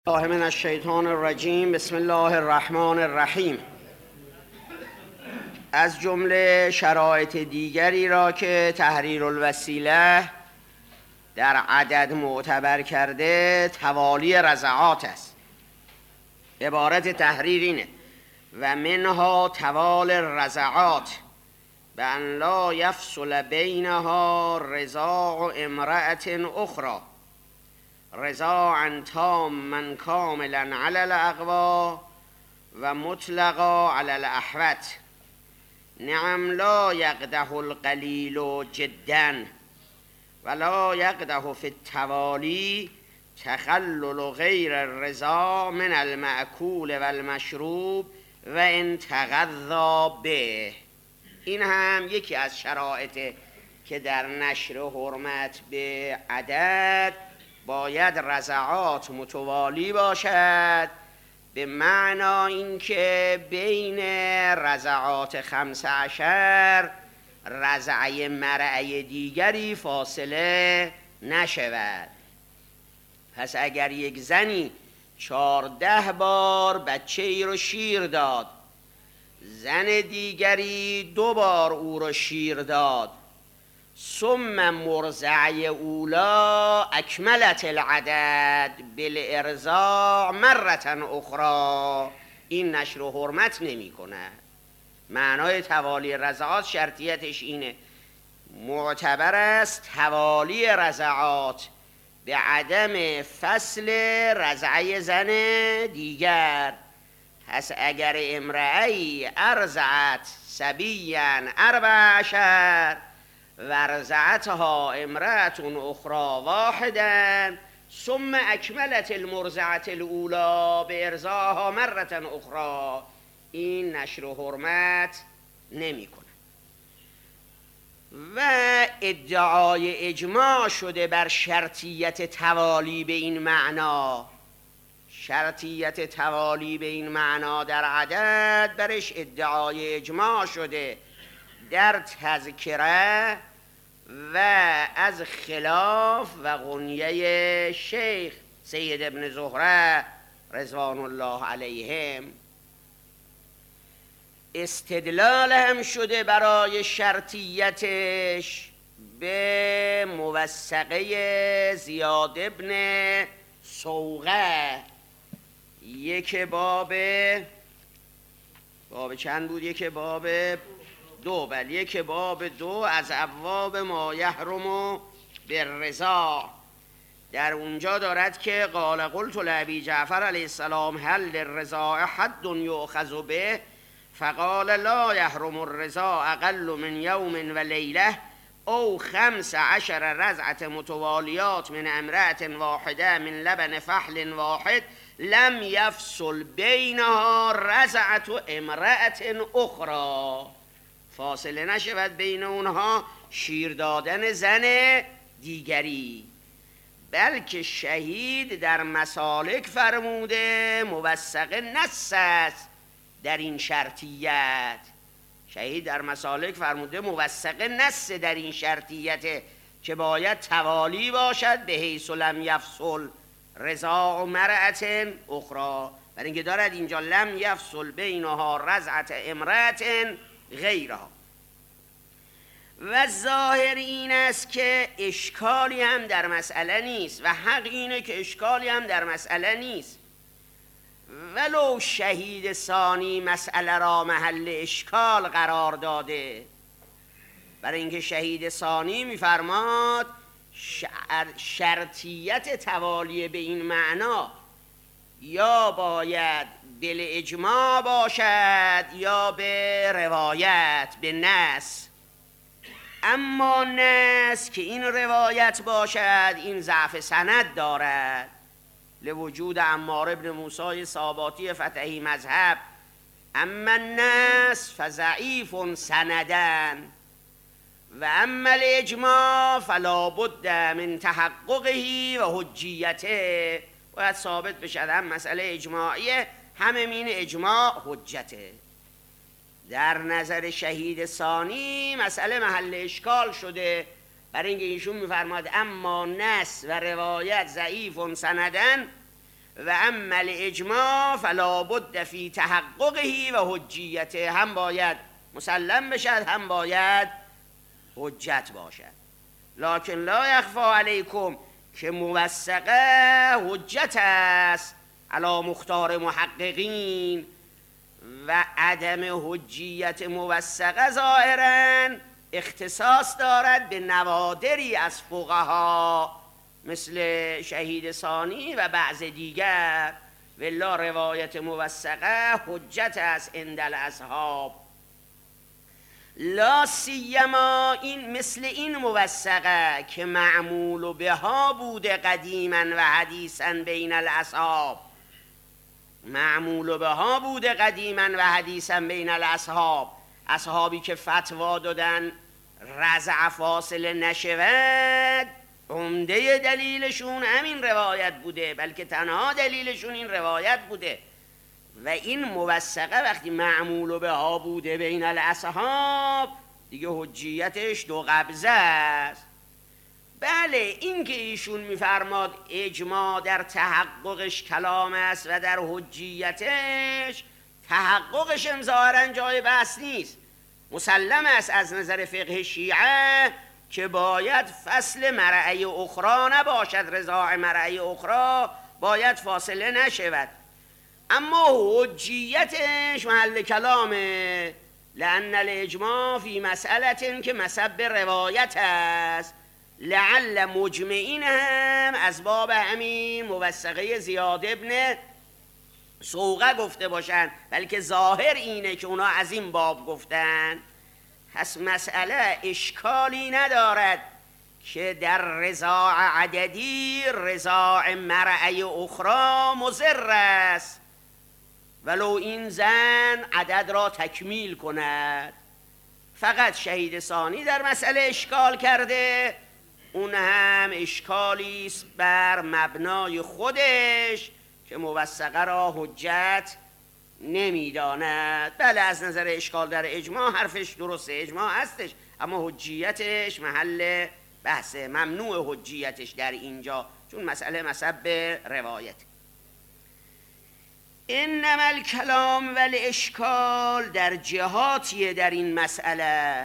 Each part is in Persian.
الله من الشیطان الرجیم. بسم الله الرحمن الرحیم. از جمله شرایط دیگری را که تحریر الوسیله در عدد معتبر کرده توالی رضعات است. عبارت تحریر اینه: و منها توال رضعات به ان لا یفصل بینها رضاع امرأة اخرى رضاعا تاما کاملا علی الاقوی و مطلقا علی الاحوط. نعم لا یقدح القلیل جدا ولا یقدح فی التوالی تخلل غیر الرضا من المأکول و المشروب و ان تغذا به. این هم یکی از شرایطه که در نشر حرمت به عدد باید رضعات متوالی باشد، به معنی اینکه بین رضعات 15 رضعه مرعه دیگری فاصله نشود. پس اگر یک زنی 14 بار بچه ای رو شیر داد، زن دیگری 2 بار او رو شیر داد، ثم مرضعه اولا اکملت العدد بالارضاع مرة اخرى، این نشر و حرمت نمی کند. معنای توالی رضعات شرطیتش اینه: معتبر است توالی رضعات به عدم فصل رضعه زن دیگر. پس اگر امرأهی ارضعت صبیا 14 ورضعتها امرأة اخرى واحدا ثم اکملت المرضعة الاولى بارضاعها مرة اخرى، این نشر و حرمت نمی کنه. و ادعای اجماع شده بر شرطیت توالی به این معنا. شرطیت توالی به این معنا در عدد برش ادعای اجماع شده در تذکره و از خلاف و غنیه شیخ سید ابن زهره رضوان الله علیهم. استدلال هم شده برای شرطیتش به موثقه زیاد ابن سوقه، یک باب چند بود؟ یک باب 2، بل یک باب 2 از ابواب ما یحرم بالرضاع. در اونجا دارد که قال قلت لابی جعفر علیه السلام هل للرضاع حد یؤخذ به فقال لا یحرم الرضاع اقل من یوم و لیله او 15 رضعة متوالیات من امرأة واحده من لبن فحل واحد لم یفصل بینها رضعة امرأة اخرى، فاصله نشود بین اونها شیر دادن زن دیگری. بلکه شهید در مسالک فرموده موثق نص است در این شرطیت. شهید در مسالک فرموده موثق نص در این شرطیت که باید توالی باشد به حیث لم یفصل رضاع مرأة اخرى، برای اینکه دارد اینجا لم یفصل بینها رضعة امرأة غیرها. و ظاهر این است که اشکالی هم در مسئله نیست و حق اینه که اشکالی هم در مسئله نیست، ولو شهید ثانی مسئله را محل اشکال قرار داده. برای اینکه شهید ثانی میفرماد شرطیت توالی به این معنا یا باید بالاجماع باشد یا به روایت، به نص. اما نص که این روایت باشد این ضعف سند دارد لوجود عمار ابن موسی ساباتی فتحی مذهب. اما النص فضعیف سندن و اما الاجماع فلا بد من تحققه و حجیته، باید ثابت بشد هم مسئله اجماعیه هم این اجماع حجته. در نظر شهید ثانی مسئله محل اشکال شده، برای اینکه ایشون میفرماد اما نص و روایت ضعیف سندن و اما الاجماع فلا بد فی تحققه و حجیته، هم باید مسلم بشد هم باید حجت باشد. لکن لا یخفا علیکم که موثقه حجت است علی مختار محققین و عدم حجیت موثقه ظاهرا اختصاص دارد به نوادری از فقها مثل شهید ثانی و بعض دیگر. ولا روایت موثقه حجت است عند الاصحاب، لا سیما این مثل این موثقه که معمول بها بوده قدیما و حدیثا بین الاصحاب، معمول بها بوده قدیما و حدیثا بین الاصحاب، اصحابی که فتوا دادن رضع فاصله نشود عمده دلیلشون همین روایت بوده، بلکه تنها دلیلشون این روایت بوده. و این موثقه وقتی معمول بها بوده بین الاصحاب دیگه حجیتش دو قبضه است. بله این که ایشون میفرماد اجماع در تحققش کلام است و در حجیتش تحققش ظاهرا جای بحث نیست، مسلم است از نظر فقه شیعه که باید فصل مرعی اخرى نباشد، رضاع مرعی اخرى باید فاصله نشود، اما حجیتش محل کلامه. لأن الاجماع فی مسئله که مسبب روایت است، لعل مجمعین هم از باب همین موثقه زیاد ابن سوقه گفته باشند، بلکه ظاهر اینه که اونا از این باب گفتن. پس مسئله اشکالی ندارد که در رضاع عددی رضاع مرعی اخرى مضر است، ولو این زن عدد را تکمیل کند. فقط شهید ثانی در مسئله اشکال کرده، اون هم اشکالی است بر مبنای خودش که موثقه را حجت نمیداند. بله از نظر اشکال در اجماع حرفش درسته، اجماع هستش، اما حجیتش محل بحثه، ممنوع حجیتش در اینجا چون مسئله مسبب روایت. انما الکلام والاشکال در جهاتیه در این مسئله.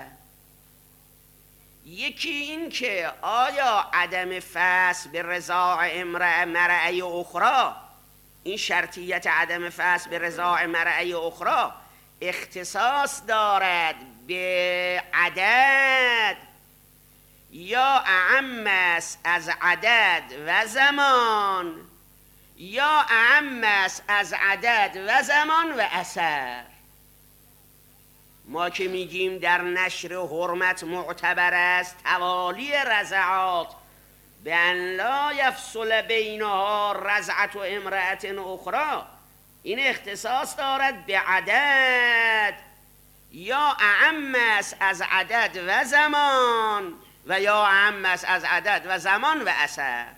یکی این که آیا عدم فصل به رضاع مرعی اخرى، این شرطیت عدم فصل به رضاع مرعی اخرى اختصاص دارد به عدد یا اعم است از عدد و زمان، یا اعم است از عدد و زمان و اثر. ما که میگیم در نشر حرمت معتبر است توالی رضعات به ان لا یفصل بینها رضعت و امرأت اخرى، این اختصاص دارد به عدد یا اعم است از عدد و زمان و یا اعم است از عدد و زمان و اثر.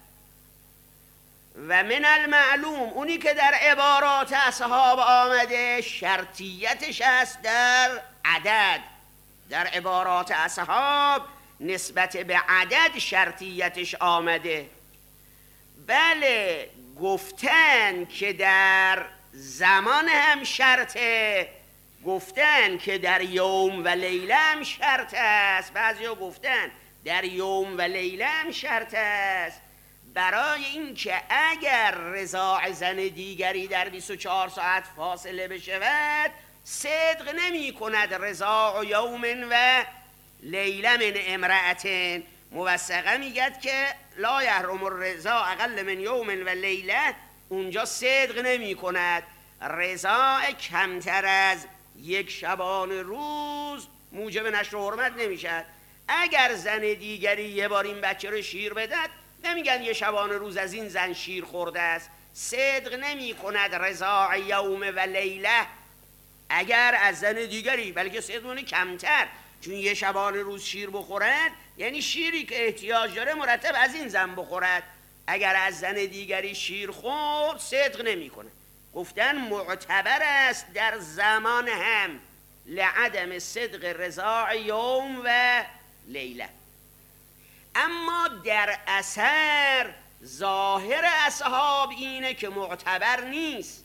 و من المعلوم اونی که در عبارات اصحاب آمده شرطیتش است در عدد، در عبارات اصحاب نسبت به عدد شرطیتش آمده. بله گفتن که در زمان هم شرطه، گفتن که در یوم و لیله هم شرط است، بعضیا گفتن در یوم و لیله هم شرط است، برای اینکه اگر رضاع زن دیگری در 24 ساعت فاصله بشود صدق نمی کند رضاع یوم و لیله من امرأتین. موثقه میگد که لا یحرم الرضاع اقل من یوم و لیله، اونجا صدق نمی کند، رضاع کمتر از یک شبان روز موجب نشر حرمت نمیشد. اگر زن دیگری یه بار این بچه رو شیر بدد نمیگن یه شبان روز از این زن شیر خورده است، صدق نمی کند رضاع یوم و لیله اگر از زن دیگری، بلکه صدق کمتر، چون یه شبان روز شیر بخورد یعنی شیری که احتیاج داره مرتب از این زن بخورد، اگر از زن دیگری شیر خورد صدق نمی کنه. گفتن معتبر است در زمان هم لعدم صدق رضاع یوم و لیله، اما در اثر ظاهر اصحاب اینه که معتبر نیست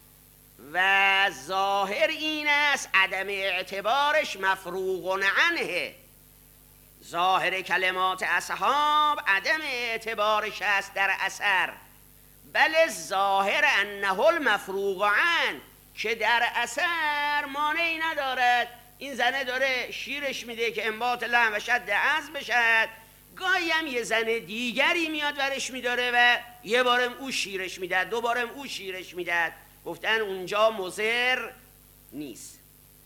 و ظاهر این است عدم اعتبارش مفروغ عنه. ظاهر کلمات اصحاب عدم اعتبارش است در اثر، بل ظاهر انه المفروغ عنه، که در اثر مانعی ندارد. این زنه داره شیرش میده که انبات لحم و شد عظم بشد، گاهی هم یه زن دیگری میاد ورش میداره و یه بارم او شیرش میداد، دوبارم او شیرش میداد. گفتن اونجا مضر نیست.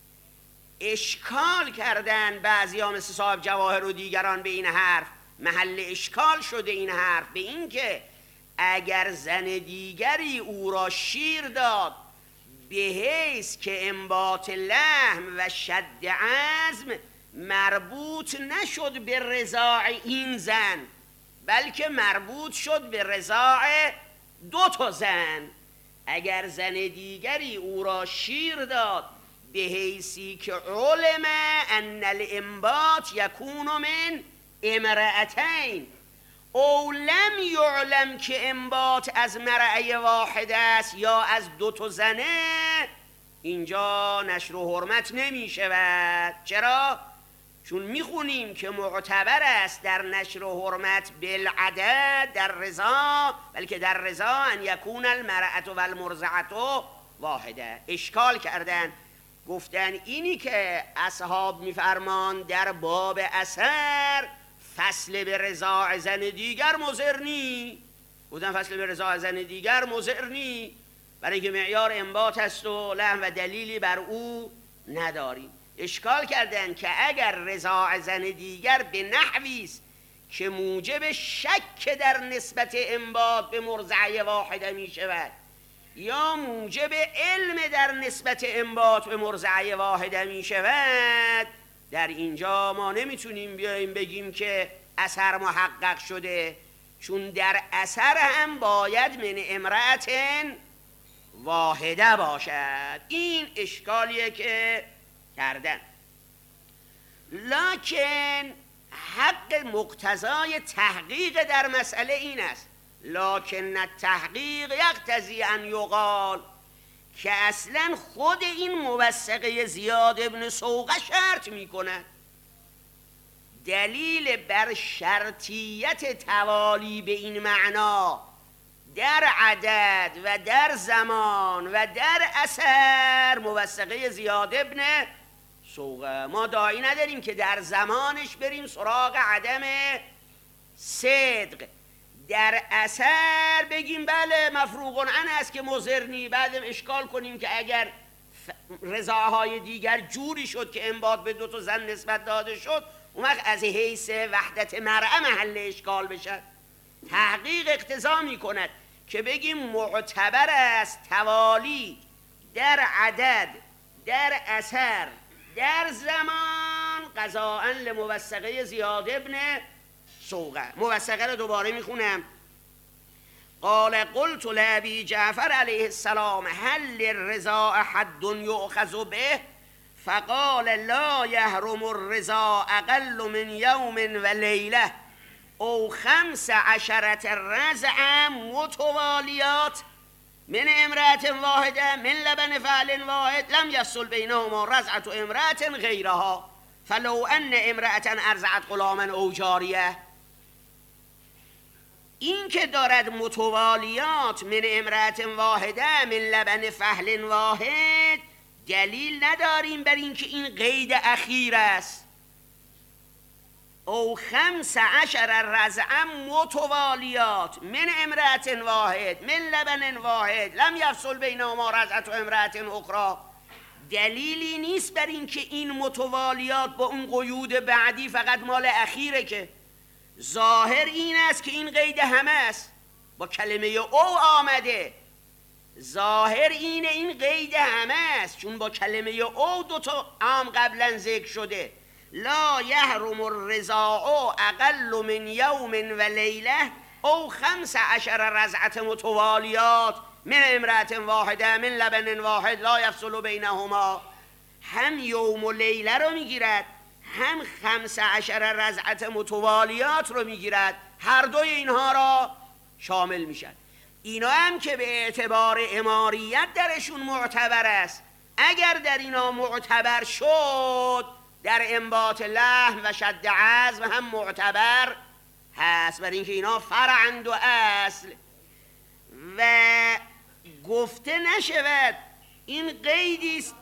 اشکال کردن بعضی ها مثل صاحب جواهر و دیگران به این حرف، محل اشکال شده این حرف به این که اگر زن دیگری او را شیر داد به حیث که انبات لحم و شد عظم مربوط نشد به رضاع این زن، بلکه مربوط شد به رضاع دو تا زن. اگر زن دیگری او را شیر داد به حیثی که علم ان الانبات یکون من امرأتین او لم یعلم که انبات از مرأی واحد است یا از دو تا زنه، اینجا نشر و حرمت نمی شود. چرا؟ چون میخونیم که معتبر است در نشر و حرمت بالعدد در رضا، بلکه در رضا ان یکون المرأة و المرضعة واحده. اشکال کردن، گفتن اینی که اصحاب میفرمان در باب اثر فصل به رضاع زن دیگر مضر نی، گفتن فصل به رضاع زن دیگر مضر نی، برای که معیار انبات است و لحم و دلیلی بر او نداریم. اشکال کردن که اگر رضاع زن دیگر به نحوی است که موجب شک در نسبت انبات به مرضعه واحده می شود یا موجب علم در نسبت انبات به مرضعه واحده می شود، در اینجا ما نمیتونیم بیاییم بگیم که اثر محقق شده، چون در اثر هم باید من امرأت واحده باشد. این اشکالیه که کردن. لکن حق مقتضای تحقیق در مسئله این است، لکن التحقیق یقتضی ان یقال، که اصلا خود این موثقه زیاد ابن سوقه شرط می کند. دلیل بر شرطیت توالی به این معنا در عدد و در زمان و در اثر موثقه زیاد ابن سوقه. ما داعی نداریم که در زمانش بریم سراغ عدم صدق، در اثر بگیم بله مفروغ عنه است که مضر، بعدم اشکال کنیم که اگر رضاهای دیگر جوری شد که انبات به دو تا زن نسبت داده شد، اون وقت از حیث وحدت مرأة محل اشکال بشد. تحقیق اقتضا می کند که بگیم معتبر است توالی در عدد، در اثر، در زمان قضاءً لموثقه زیاد ابن سوقه. موثقه رو دوباره میخونم. قال قلت لابی جعفر علیه السلام هل للرضاع حد یؤخذ به؟ فقال لا يحرم الرضاع اقل من یوم و لیله او 15 رضعا متوالیات من امرأة واحده من لبن فعل واحد لم يصل بينهما رضعة امرأة غيرها فلو ان امرأة ارضعت غلاما او جاریه. این که دارد متوالیات من امرأة واحده من لبن فحل واحد، دلیل نداریم بر این که این قید اخیر است. او 15 رضعا متوالیات من امرأة واحد من لبن واحد لم یفصل بینهما رضعة امرأة اخرى، دلیلی نیست بر این که این متوالیات با اون قیود بعدی فقط مال اخیره، که ظاهر این است که این قید همه است، با کلمه او آمده، ظاهر اینه این قید همه است، چون با کلمه او دو تا عام قبلا ذکر شده. لا يحرم الرضاع اقل من یوم و لیله او 15 رضعة متوالیات من امرأة واحده من لبن واحد لا یفصل بینهما. هم یوم و لیله رو میگیرد، هم 15 رضعة متوالیات رو میگیرد، هر دوی اینها را شامل میشن. اینا هم که به اعتبار اماریت درشون معتبر است، اگر در اینا معتبر شد در انبات لحم و شد عزم هم معتبر هست، برای اینکه اینا فرعند و اصل. و گفته نشود، این قیدی است،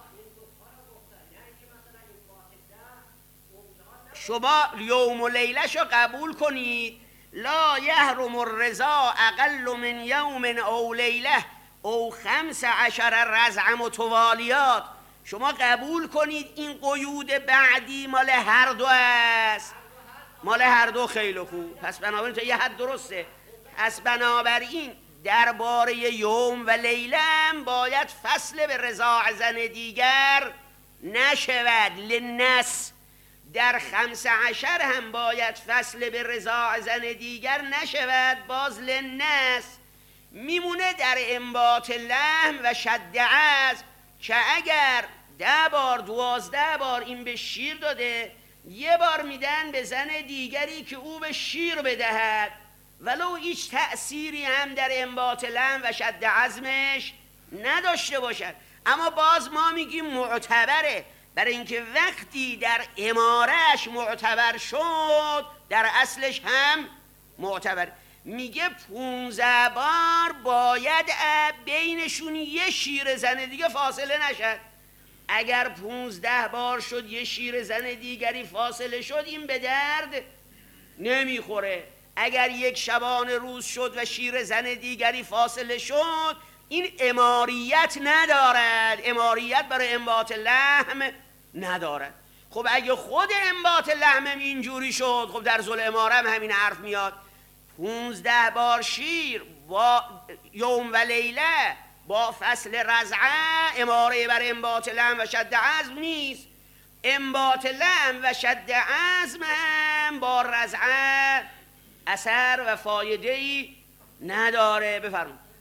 شما یوم و لیلش رو قبول کنید، لا یحرم الرضا اقل من یوم او لیله او 15 رضع متوالیات. شما قبول کنید این قیود بعدی مال هر دو است، مال هر دو. خیلی خوب، پس بنابراین تا یه حد درسته. پس بنابراین درباره یوم و لیله هم باید فصل به رضاع زن دیگر نشود. للنس در 15 هم باید فصل به رضاع زن دیگر نشود، باز للنس میمونه در انبات لحم و شد عزم، که اگر 10 بار 12 بار این به شیر داده، یه بار میدن به زن دیگری که او به شیر بدهد، ولو هیچ تأثیری هم در انبات لحم و شد عزمش نداشته باشد، اما باز ما میگیم معتبره، برای اینکه وقتی در امارش معتبر شد در اصلش هم معتبر. میگه 15 بار باید بینشون یه شیر زن دیگه فاصله نشد. اگر 15 بار شد یه شیر زن دیگری فاصله شد، این به درد نمیخوره. اگر یک شبانه روز شد و شیر زن دیگری فاصله شد، این اماریت ندارد، اماریت برای انبات لحم ندارد. خب اگه خود انبات لحم اینجوری شد، خب در ذل اماره هم همین حرف میاد. 15 بار شیر با یوم و لیله با فصل رضعه اماره بر انبات لحم و شد عزم نیست. انبات لحم و شد عزم هم با رضعه اثر و فایده ای نداره. بفرمایید.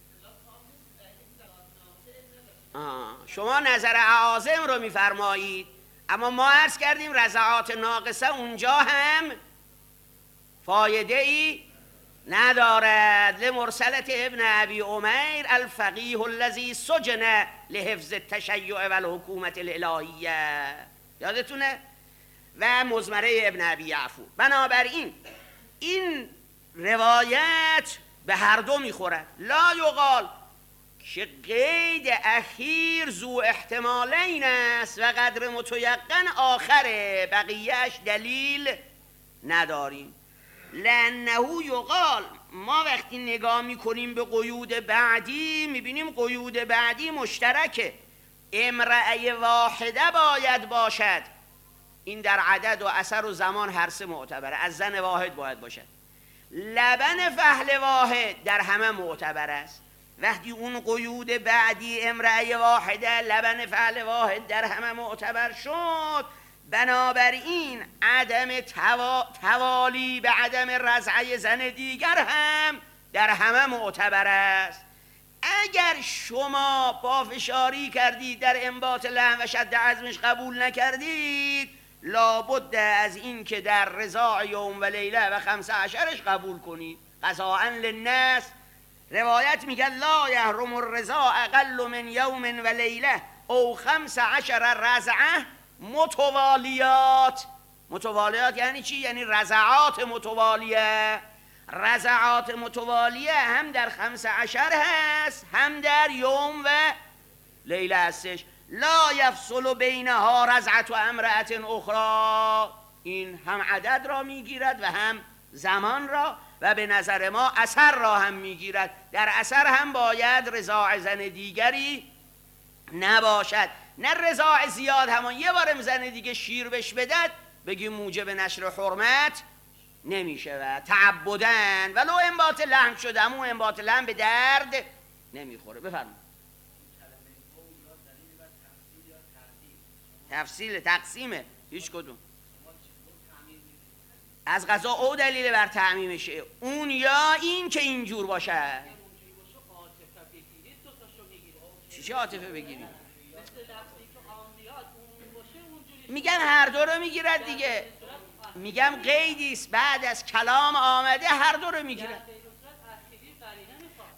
شما نظر اعاظم رو میفرمایید، اما ما عرض کردیم رضعات ناقصه اونجا هم فایده ای ندارد. لمرسلت ابن ابی عمیر الفقیه الذی سجن لحفظ التشیع و الحکومت الالهیه، یادتونه؟ و مزمره ابن ابی یعفور. بنابراین این روایت به هر دو میخورد. لا یقال که قید اخیر ذو احتمالین است و قدر متیقن آخره، بقیهش دلیل نداریم. لانه یقال، ما وقتی نگاه میکنیم به قیود بعدی میبینیم قیود بعدی مشترکه. امرأه واحده باید باشد، این در عدد و اثر و زمان هر سه معتبره، از زن واحد باید باشد. لبن فحل واحد در همه معتبر است. وقتی اون قیود بعدی امرأه واحده لبن فعل واحد در همه معتبر شد، بنابراین عدم توالی به عدم رضعه زن دیگر هم در همه معتبر است. اگر شما پافشاری کردید در انبات لحم و شد عزمش قبول نکردید، لابد از این که در رضاع یوم و لیله و 15 قبول کنید. قضاء للناس روایت میگه لا یحرم الرضا اقل من یوم و لیله او 15 رضعه متوالیات. متوالیات یعنی چی؟ یعنی رضعات متوالیه. رضعات متوالیه هم در 15 هست هم در یوم و لیله هستش. لا یفصل بینها رضعت و امرأت اخرى، این هم عدد را میگیرد و هم زمان را، و به نظر ما اثر را هم میگیرد. در اثر هم باید رضاع زن دیگری نباشد، نه رضاع زیاد، همان یه بارم زن دیگه شیر بش بدد بگیم موجب نشر حرمت نمیشه و تعبدن ولو انبات لحم شده، همون انبات لحم به درد نمیخوره. بفرمایید. تفصیل تقسیمه هیچ کدوم از قضا او دلیل بر تعمیمشه، اون یا این که اینجور باشه. چی عاطفه بگیریم؟ میگم هر دو رو میگیرد دیگه، میگم قیدیست بعد از کلام آمده هر دو رو میگیرد.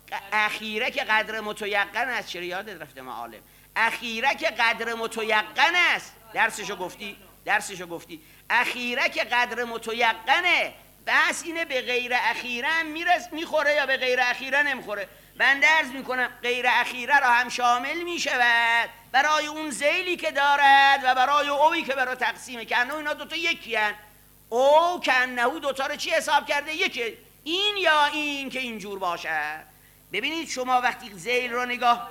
اخیره که قدر متیقن است. چرا یادت رفته معالم؟ اخیره که قدر متیقن است. درسشو گفتی اخیره که قدر متیقنه. بس اینه به غیر اخیره هم میخوره یا به غیر اخیره نمیخوره. بنده عرض میکنم غیر اخیره را هم شامل میشود برای اون ذیلی که دارد و برای اوی که برای تقسیمه. که انه اینا دوتا یکی هن. او که انه دوتا رو چی حساب کرده؟ یکی. این یا این که اینجور باشه. ببینید شما وقتی ذیل رو نگاه،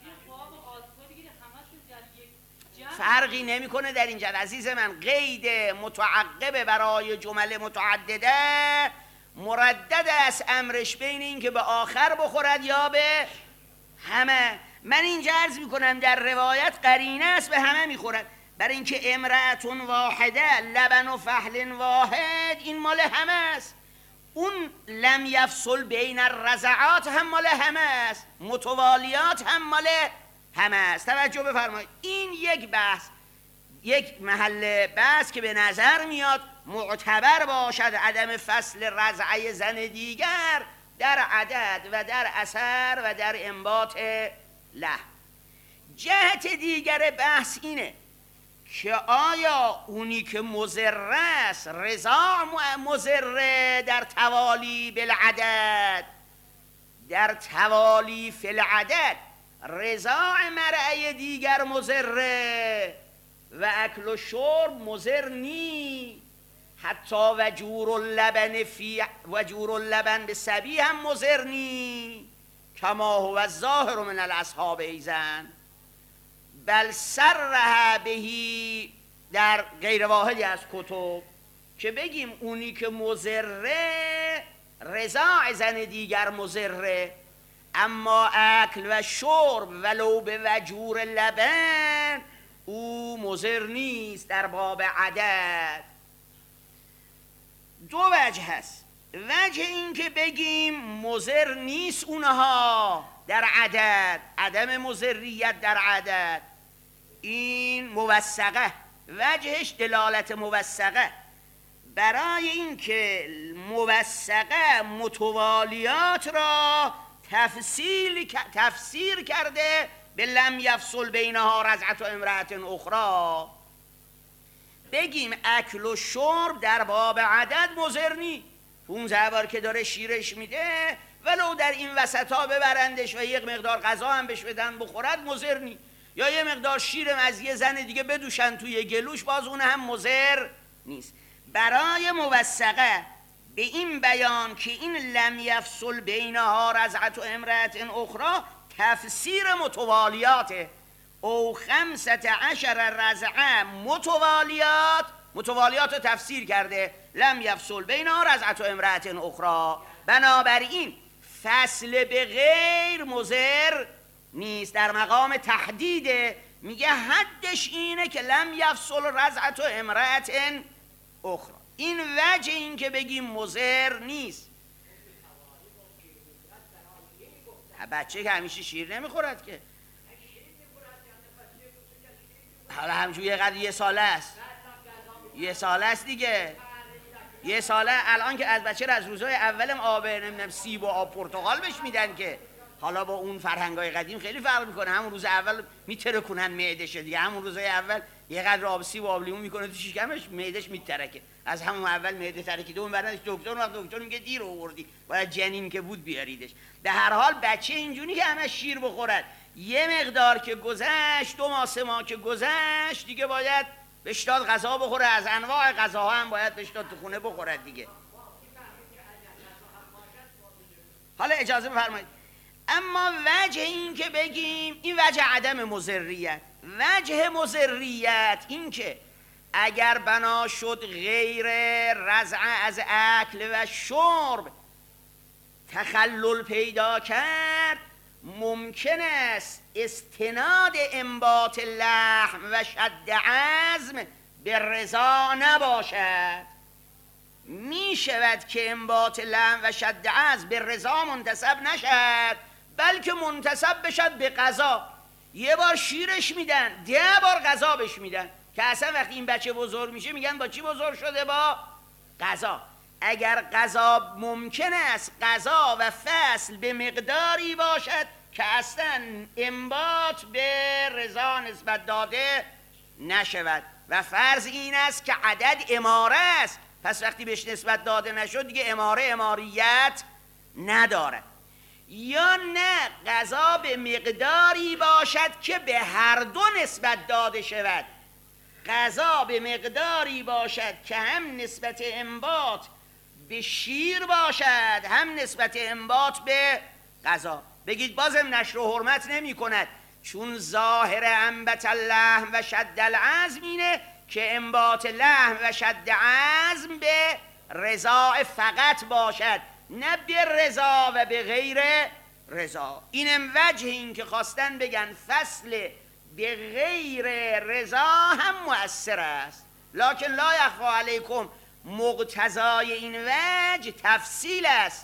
فرقی نمیکنه در اینجا عزیز من. قید متعقب برای جمله متعدده مردد است امرش بین این که به آخر بخورد یا به همه. من اینجا عرض میکنم در روایت قرینه است به همه میخورد. برای اینکه امرأتون واحده لبن و فحل واحد این مال همه است. اون لم یفصل بین الرضعات هم مال همه است. متوالیات هم مال همه است. توجه بفرمایید. این یک بحث، یک محل بحث که به نظر میاد معتبر باشد عدم فصل رضعه زن دیگر در عدد و در اثر و در انبات له. جهت دیگر بحث اینه که آیا اونی که مضر است رضاع مضر در توالی بالعدد، در توالی فی العدد رضاع مرعی دیگر مضره و اکل و شرب مضر نی. حتی وجور اللبن به سبی هم مضر نی کما هو الظاهر من الاصحاب ایزن بل سرها بهی. در غیر واحدی از کتب که بگیم اونی که مضره رضاع زن دیگر مضره، اما اکل و شرب ولو به وجور لبن او مضر نیست در باب عدد. دو وجه هست. وجه این که بگیم مضر نیست اونها در عدد، عدم مضریت در عدد، این موثقه. وجهش دلالت موثقه. برای اینکه موثقه متوالیات را تفسیر کرده به لم یفصل بینها رضعت و امرأت اخرى. بگیم اکل و شرب در باب عدد مضر نی. 15 بار که داره شیرش میده ولو در این وسطا ببرندش و یک مقدار غذا هم بهش بدن بخورد مضر نی. یا یه مقدار شیرم از یه زن دیگه بدوشن توی گلوش باز اون هم مضر نیست. برای موثقه به این بیان که این لم یفصل بینها رضعت و امرأت اخرى تفسیر متوالیاته. او 15 رضعه متوالیات رو تفسیر کرده لم یفصل بینها رضعت و امرأت اخرى. بنابراین فصل به غیر مضر نیست. در مقام تحدیده میگه حدش اینه که لم یفصل رضعت و امرأت اخرى. این وجه این که بگیم مضر نیست. بچه که همیشه شیر نمیخورد که، حالا همجور یه قدر یه ساله است دیگه. یه ساله الان که از بچه از روزهای اولم آب نمیدونم سیب و آب پرتقال بهش میدن که حالا با اون فرهنگای قدیم خیلی فرق میکنه. همون روز اول میترکونن معده‌ش دیگه. همون روزهای اول یه قدر آب سیب و آب لیمو میکنه تو شکمش، معده‌ش میترکه. از همون اول معده ترکیده اون بعدش دکتر میگه دیر آوردی، باید جنین که بود بیاریدش. در هر حال بچه اینجوری که همش شیر بخورد، یه مقدار که گذشت 2 ماه 3 ماه که گذشت دیگه باید بهش داد غذا بخوره. از انواع غذاها هم باید بهش داد تو خونه بخورد دیگه. حالا اجازه بفرمایید. اما وجه این که بگیم این وجه عدم مضریت. وجه مضریت این که اگر بنا شد غیر رضعه از اکل و شرب تخلل پیدا کرد، ممکن است استناد انبات لحم و شد عظم به رضا نباشد. می شود که انبات لحم و شد عظم به رضا منتسب نشد، بلکه منتسب بشد به غذا. یه بار شیرش میدن، 10 بار غذا بهش میدن، که اصلا وقتی این بچه بزرگ میشه میگن با چی بزرگ شده؟ با غذا. اگر قضا ممکن است قضا و فصل به مقداری باشد که اصلا انبات به رضا نسبت داده نشود و فرض این است که عدد اماره است، پس وقتی بهش نسبت داده نشد دیگه اماریت ندارد. یا نه قضا به مقداری باشد که به هر دو نسبت داده شود، قضا به مقداری باشد که هم نسبت انبات به شیر باشد هم نسبت انبات به قضا. بگید بازم نشر و حرمت نمی کند، چون ظاهر انبت اللحم و شد العظم اینه که انبات لحم و شد عظم به رضا فقط باشد، نه به رضا و به غیر رضا. اینم وجه این که خواستن بگن فصل به غیر رضا هم مؤثر است، لکن لا یخفی علیکم مقتضای این وجه تفصیل است.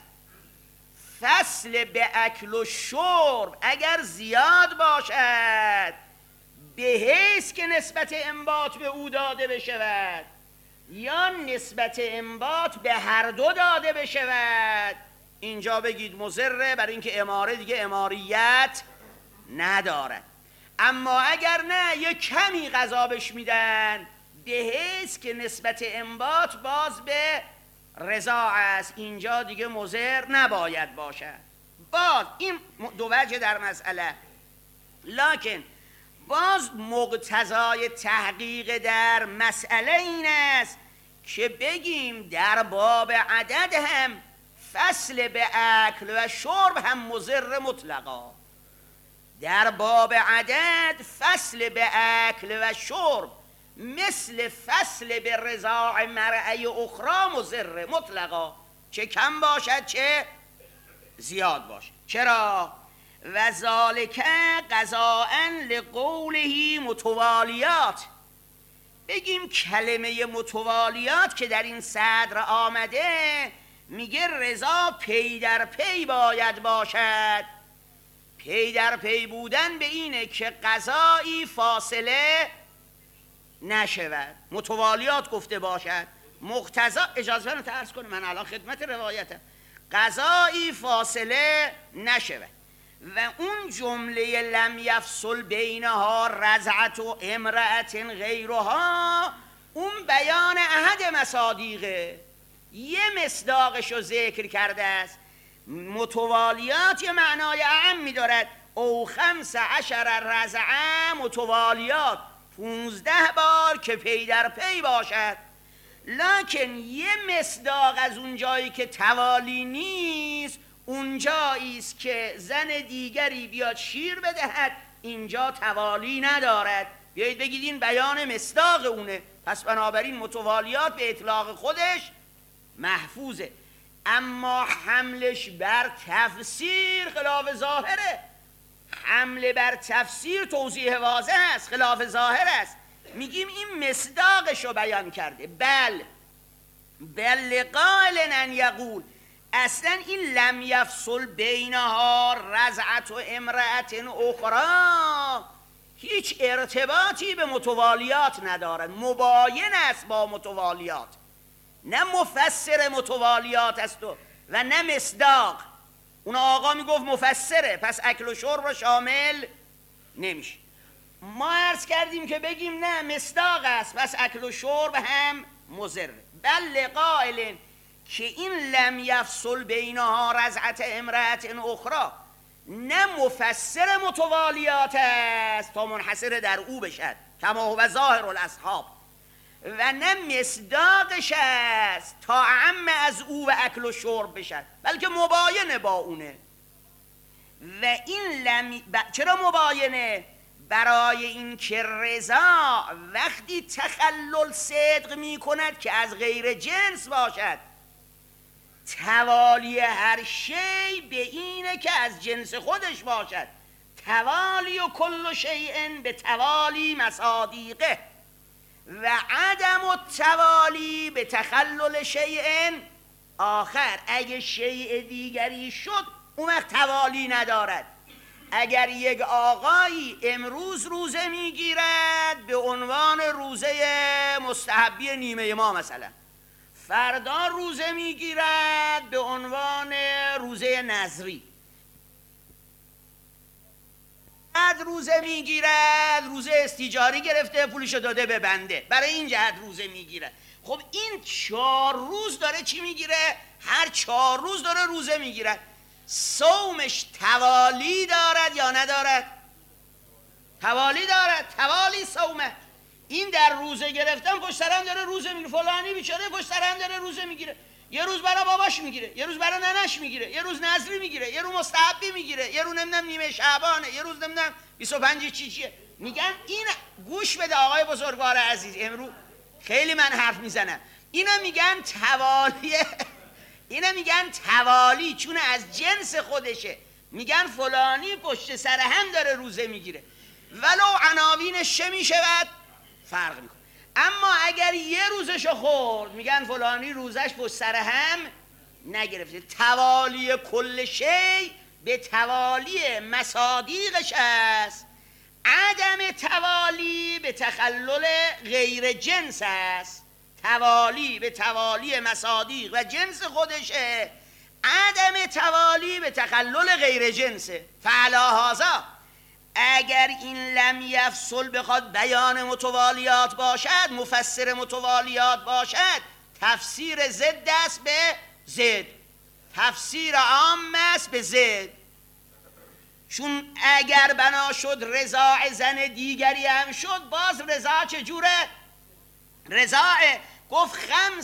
فصل به اکل و شرب اگر زیاد باشد به حیث که نسبت انبات به او داده بشود یا نسبت انبات به هر دو داده بشود، اینجا بگید مضره، برای اینکه اماره دیگه اماریت ندارد. اما اگر نه یک کمی غذا بهش میدن به حیث که نسبت انبات باز به رضا است، اینجا دیگه مضر نباید باشد. باز این دو وجه در مسئله، لکن باز مقتضای تحقیق در مسئله این است که بگیم در باب عدد هم فصل به اکل و شرب هم مضر مطلقا، در باب عدد فصل به اکل و شرب مثل فصل به رضاع مرعی اخرى مضر مطلقا، چه کم باشد چه زیاد باشد. چرا؟ و ذالک قضاء لقوله متوالیات، بگیم کلمه متوالیات که در این صدر آمده میگه رضا پی در پی باید باشد. پی در پی بودن به اینه که قضایی فاصله نشود، متوالیات گفته باشد. مقتضا اجازه رو عرض کنم، من الان خدمت روایتم، قضایی فاصله نشود. و اون جمله لم یفصل بینها رضعت و امرأت غیرها، اون بیان احد مصادیقه، یه مصداقش رو ذکر کرده است. متوالیات یه معنای اعم می دارد، او 15 رضعه متوالیات 15 بار که پی در پی باشد. لکن یه مصداق از اون جایی که توالی نیست، اون جایی است که زن دیگری بیاد شیر بدهد، اینجا توالی ندارد. بیایید بگید این بیان مصداق اونه، پس بنابراین متوالیات به اطلاق خودش محفوظه. اما حملش بر تفسیر خلاف ظاهره، حمله بر تفسیر توضیح واضح است، خلاف ظاهر است. میگیم این مصداقش رو بیان کرده. بل قائل ان یقول، اصلا این لم یفصل بینها رضعت و امرأت اخرى هیچ ارتباطی به متوالیات ندارد، مباین است با متوالیات، نه مفسر متوالیات است و نه مصداق. اون آقا میگفت مفسره، پس اکل و شرب رو شامل نمیشه. ما عرض کردیم که بگیم نه مصداق است، پس اکل و شرب هم مضر. بل قائل که این لم یفصل بینها رضعت امرأت اخرى نه مفسر متوالیات است تا منحصر در او بشد کما هو ظاهر الاصحاب، و نه مصداقش است تا اعم از او و اکل و شرب بشد، بلکه مباینه با اونه. و این چرا مباینه؟ برای این که رضا وقتی تخلل صدق می کند که از غیر جنس باشد، توالی هر شی به اینه که از جنس خودش باشد. توالی و کل شیء به توالی مصادیقه و عدم التوالی به تخلل شیء آخر. اگه شیء دیگری شد اون وقت توالی ندارد. اگر یک آقایی امروز روزه میگیرد به عنوان روزه مستحبی نیمه ما مثلا، فردا روزه میگیرد به عنوان روزه نذری، بعد روزه میگیرد روزه استیجاری گرفته پولشو داده به بنده، برای این جهت روزه میگیرد. خب این 4 روز داره چی میگیره؟ هر 4 روز داره روزه میگیرد. صومش توالی دارد یا ندارد؟ توالی دارد، توالی صومه. این در روزه گرفتن پشت سر هم داره روزه میگیره. فلانی بیچاره پشت سر هم داره روزه میگیره، یه روز برای باباش میگیره، یه روز برای ننش میگیره، یه روز نذری میگیره، یه روز مستحبی میگیره، یه روز نمیدونم نیمه شعبانه، یه روز نمیدونم 25 چیه. میگن این، گوش بده آقای بزرگوار عزیز، امروز خیلی من حرف میزنم، اینا میگن توالیه. اینا میگن توالی چون از جنس خودشه. میگن فلانی پشت سر هم داره روزه میگیره، ولو عناوینش چه میشود فرق میکنه. اما اگر یه روزشو خورد میگن فلانی روزش پشت سر هم نگرفته. توالی کل شی به توالی مصادیقش است، عدم توالی به تخلل غیر جنس است. توالی به توالی مصادیق و جنس خودشه، عدم توالی به تخلل غیر جنسه. فعلا هازا اگر این لم یفصل بخواد بیان متوالیات باشد، مفسر متوالیات باشد، تفسیر ضد است به ضد، تفسیر عام است به ضد. چون اگر بنا شد رضاع زن دیگری هم شد، باز رضاع چجوره؟ رضاع گفت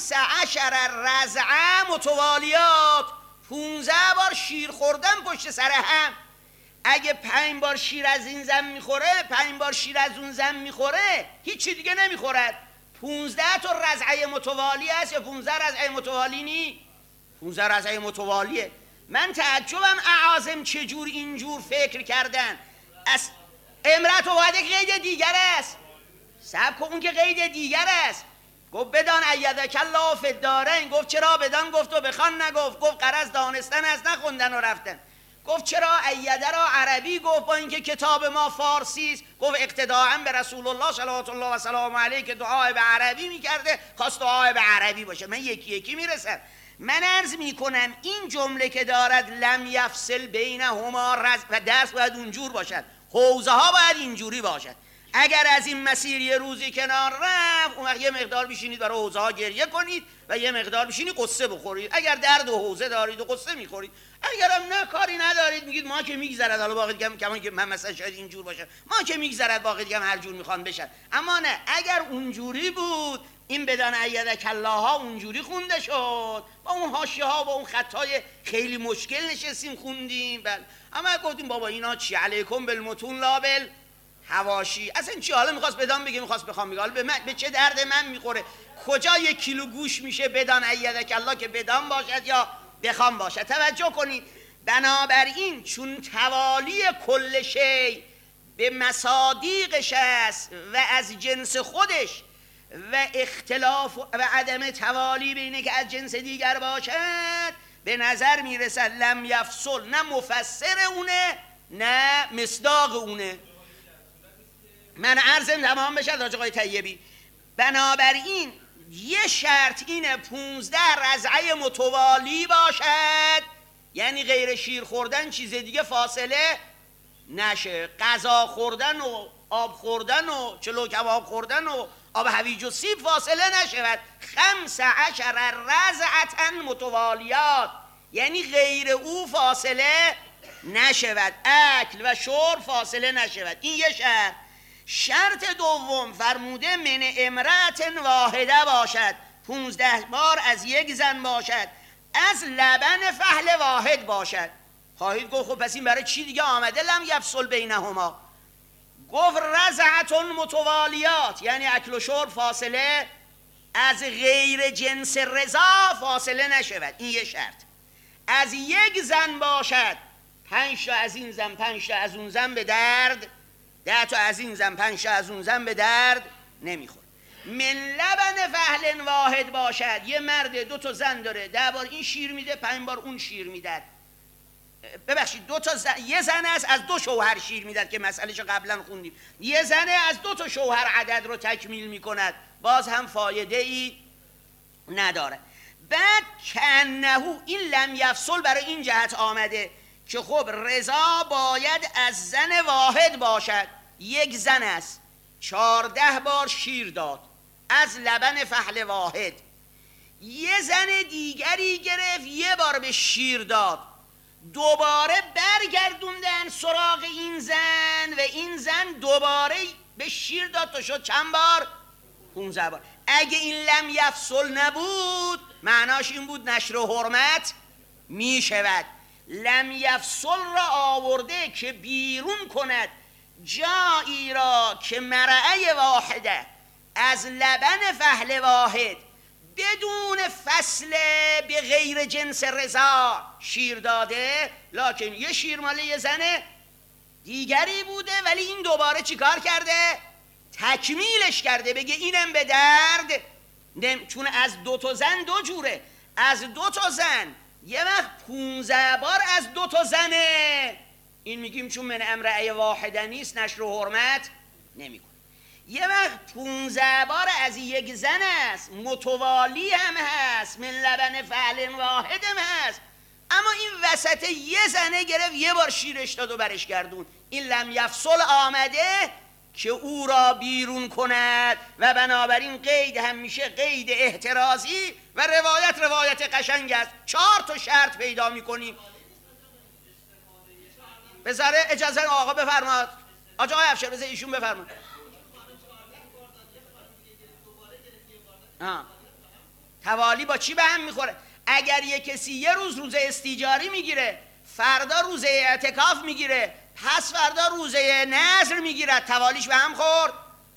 15 رضعه متوالیات، 15 بار شیر خوردن پشت سر هم. اگه 5 بار شیر از این زن میخوره، 5 بار شیر از اون زن میخوره، هیچی دیگه نمیخورد. 15 تا رضعه متوالی است یا 15 رضعه متوالی نی؟ 15 رضعه متوالیه. من تعجبم اعاظم چجور اینجور فکر کردن. از امرت و وعده قید دیگر است، صبر کن، اون که قید دیگر است. گفت بدان ایدک الله فی الدارین. گفت چرا بدان گفت و بخوان نگفت؟ گفت غرض دانستن از نخوندن و رفتن. گفت چرا ایده را عربی گفت با اینکه کتاب ما فارسی است؟ گفت اقتداء به رسول الله صلوات الله و سلام علیه که دعای به عربی میکرده، خواست دعای به عربی باشه. من یکی یکی میرسم. من عرض میکنم این جمله که دارد لم یفصل بینهما و درس باید اونجور باشد، حوزه ها باید اینجوری باشد. اگر از این مسیر یه روزی کنار رفت، اون وقت یه مقدار بشینید برای حوزه ها گریه کنید و یه مقدار بشینید قصه بخورید. اگر درد و حوزه دارید و قصه میخورید، اگرم نه کاری ندارید میگید ما که میگذرد، حالا باقی دیگه کمان که من مثلا شاید اینجور باشه، ما که میگذرد باقی دیگه هر جور میخوان بشن. اما نه، اگر اونجوری بود این بدان ایدک الله ها اونجوری خونده شد، با اون حاشیه ها با اون خطای خیلی مشکل نشستیم خوندیم. بله، اما گفتیم بابا اینا چی؟ علیکم بالمتون لا بال حواشی. اصلا چی؟ حالا میخواست بدان بگه، میخواست بخوام بگه، حالا به چه درد من میخوره؟ کجا 1 کیلو گوش میشه بدان ایدک الله که بدان باشد یا بخوام باشد؟ توجه کنید. بنابراین چون توالی کل شی به مصادیقش است و از جنس خودش و اختلاف و عدم توالی بینه که از جنس دیگر باشد، به نظر میرسد لم یفصل نه مفسر اونه نه مصداق اونه. من عرضم تمام بشه راجع آقای طیبی. بنابراین یه شرط اینه 15 رضعه متوالی باشد، یعنی غیر شیر خوردن چیز دیگه فاصله نشه، غذا خوردن و آب خوردن و چلو کباب خوردن و آب هویج و سیب فاصله نشود. 15 رضعه متوالیات، یعنی غیر او فاصله نشود، اکل و شرب فاصله نشود. این یه شرط. شرط دوم فرموده من امرأت واحده باشد، 15 بار از یک زن باشد، از لبن فحل واحد باشد. خواهید گفت خب پس این برای چی دیگه آمده لم یفصل بینهما؟ گفت رضعة متوالیات، یعنی اکل و شرب فاصله از غیر جنس رضا فاصله نشود. این یه شرط. از یک زن باشد، 5 تا از این زن 5 تا از اون زن به درد، 10 تا از این زن 5 تا از اون زن به درد نمیخوره. من لبن فحل واحد باشد، یه مرد 2 تا زن داره، 10 بار این شیر میده 5 بار اون شیر میده. ببخشید 2 تا یه زن است از 2 شوهر شیر میداد که مسئلهشو قبلا خوندیم. یه زن از 2 تا شوهر عدد رو تکمیل میکند، باز هم فایده ای نداره. بعد کنهو این لم یفصل برای این جهت آمده که خب رضا باید از زن واحد باشد، یک زن است 14 بار شیر داد از لبن فحل واحد، یه زن دیگری گرفت یه بار به شیر داد، دوباره برگردوندن سراغ این زن و این زن دوباره به شیر داد تا شد چند بار؟ 15 بار. اگه این لم یفصل نبود معناش این بود نشر حرمت می شود. لم یفصل را آورده که بیرون کند جایی را که مرعه واحده از لبن فحل واحد بدون فصل به غیر جنس رضا شیر داده، لکن یه شیر مال یه زن دیگری بوده ولی این دوباره چی کار کرده؟ تکمیلش کرده، بگه اینم به درد چون از 2 تا زن 2 جوره، از 2 تا زن یه وقت 15 بار از 2 تا زنه، این میگیم چون من امرأه واحده نیست نشر و حرمت نمیکنه. یه وقت 15 بار از یک زن است متوالی هم هست من لبن فعل واحد هم هست، اما این وسط یه زنه گرفت یه بار شیرش داد و برش گردون، این لم یفصل آمده که او را بیرون کند و بنابراین قید هم میشه قید احترازی و روایت قشنگ است. 4 تا شرط پیدا میکنیم. بذاره اجازه آقا بفرماد، آقا افشار بذار ایشون بفرماد. توالی با چی به هم میخوره؟ اگر یک کسی یه روز استیجاری میگیره، فردا روزه اعتکاف میگیره، پس فردا روزه نذر میگیرد، توالیش به هم خورد؟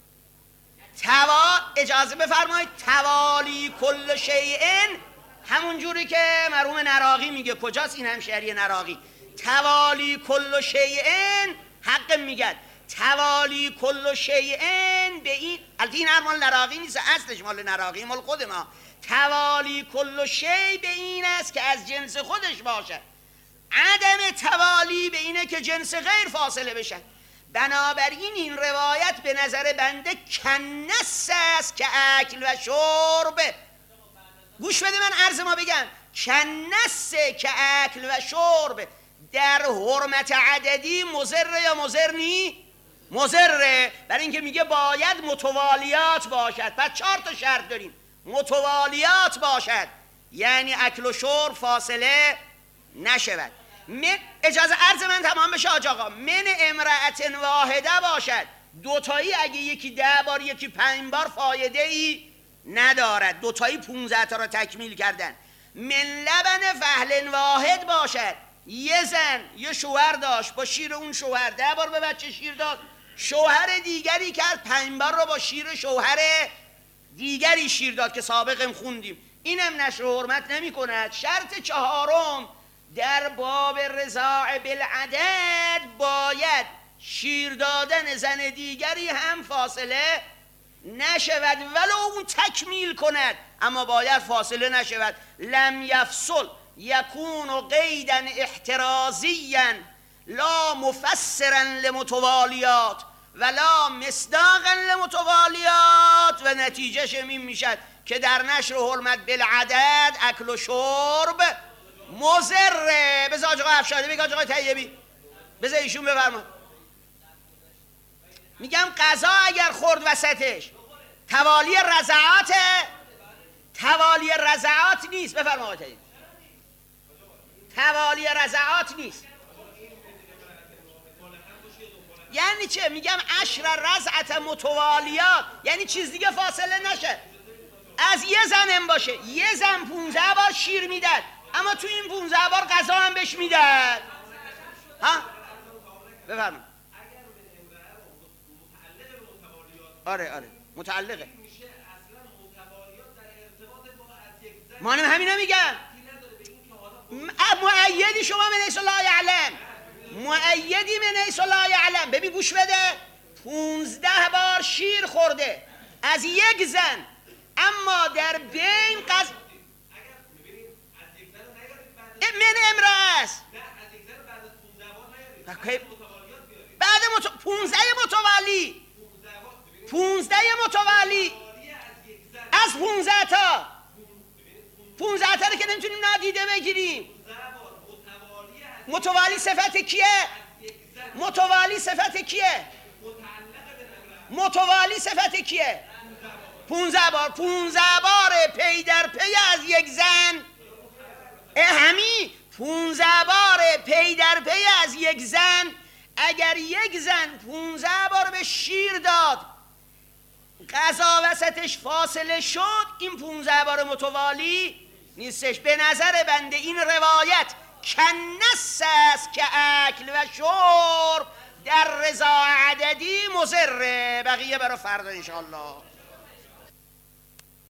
اجازه بفرمایید، توالی کل شیئن همون جوری که مرحوم نراقی میگه، کجاست این همشهری نراقی؟ توالی کل شیئن حق میگه توالی کل شیئن به این، البته این مال نراقی نیست، اصلش مال نراقی، مال خود ما. توالی کل شیء به این است که از جنس خودش باشه، عدم توالی به اینه که جنس غیر فاصله بشه. بنابراین این روایت به نظر بنده کنس است که اکل و شرب، گوش بده من عرض ما بگم، کنس که اکل و شرب در حرمت عددی مضر یا مضر نی؟ مضره، برای اینکه میگه باید متوالیات باشد. پس 4 تا شرط داریم، متوالیات باشد یعنی اکل و شرب فاصله نشود. اجازه عرض من تمام بشه آقا، من امرأت واحده باشد، 2 تایی اگه یکی 10 بار یکی 5 بار فایده ای ندارد، 2 تایی 15 تا را تکمیل کردن. من لبن فحل واحد باشد، یه زن یه شوهر داشت، با شیر اون شوهر 10 بار به بچه شیر داد، شوهر دیگری کرد 5 بار رو با شیر شوهر دیگری شیر داد که سابقم خوندیم، اینم نشر و حرمت نمی کند. شرط 4 در باب رضاع بالعدد باید شیر دادن زن دیگری هم فاصله نشود ولو اون تکمیل کند، اما باید فاصله نشود. لم یفصل یکون قیدا احترازیا لا مفسرا لمتوالیات ولا مصداقا لمتوالیات، و نتیجهش این میشد که در نشر حرمت بالعدد اکل و شرب مضره. بذار آقا افشاری بگه، آقا طیبی بذار ایشون بفرما. میگم قضا اگر خورد وسطش توالی رضعات نیست. بفرما آقا طیبی، توالی رضعات نیست. یعنی چه؟ میگم 10 رضعت متوالیات یعنی چیز دیگه فاصله نشه، از یه زنم باشه، یه زن 15 بار شیر میداد، اما تو این 15 بار غذا هم بهش میداد. ها بفرما. آره متعلقه، مانم همینو میگم. مؤیدی شما من ایس الله یعلم، مؤیدی من ایس الله یعلم. ببین گوش بده، 15 بار شیر خورده از یک زن، اما در بین من امرأه است. بعد 15 متوالی از 15 تا 15 تا که نمیتونیم نادیده بگیریم. متوالی صفت کیه؟ متوالی صفت کیه؟ متوالی صفت کیه؟ 15 بار 15 بار پی در پی از یک زن، همین 15 بار پی در پی از یک زن. اگر یک زن 15 بار به شیر داد، غذا وسطش فاصله شد، این 15 بار متوالی نیستش. به نظر بنده این روایت کنس است که اکل و شرب در رضا عددی مضره. بقیه برای فردا انشاءالله.